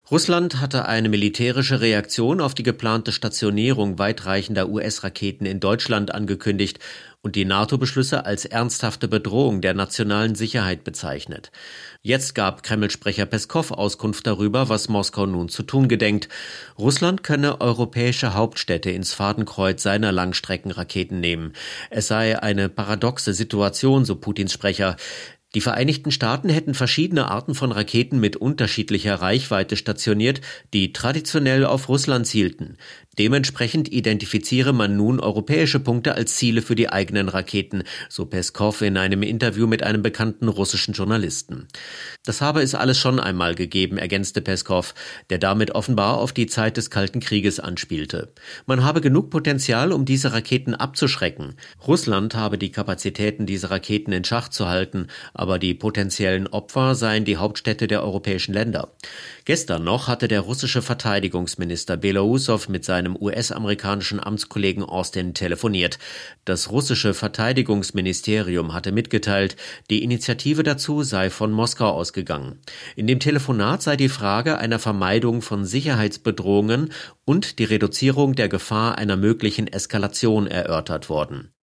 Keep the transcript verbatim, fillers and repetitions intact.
Russland hatte eine militärische Reaktion auf die geplante Stationierung weitreichender U S-Raketen in Deutschland angekündigt und die NATO-Beschlüsse als ernsthafte Bedrohung der nationalen Sicherheit bezeichnet. Jetzt gab Kreml-Sprecher Peskow Auskunft darüber, was Moskau nun zu tun gedenkt. Russland könne europäische Hauptstädte ins Fadenkreuz seiner Langstreckenraketen nehmen. Es sei eine paradoxe Situation, so Putins Sprecher. Die Vereinigten Staaten hätten verschiedene Arten von Raketen mit unterschiedlicher Reichweite stationiert, die traditionell auf Russland zielten. Dementsprechend identifiziere man nun europäische Punkte als Ziele für die eigenen Raketen, so Peskow in einem Interview mit einem bekannten russischen Journalisten. Das habe es alles schon einmal gegeben, ergänzte Peskow, der damit offenbar auf die Zeit des Kalten Krieges anspielte. Man habe genug Potenzial, um diese Raketen abzuschrecken. Russland habe die Kapazitäten, diese Raketen in Schach zu halten, aber die potenziellen Opfer seien die Hauptstädte der europäischen Länder. Gestern noch hatte der russische Verteidigungsminister Beloussow mit seinem U S-amerikanischen Amtskollegen Austin telefoniert. Das russische Verteidigungsministerium hatte mitgeteilt, die Initiative dazu sei von Moskau ausgegangen. In dem Telefonat sei die Frage einer Vermeidung von Sicherheitsbedrohungen und die Reduzierung der Gefahr einer möglichen Eskalation erörtert worden.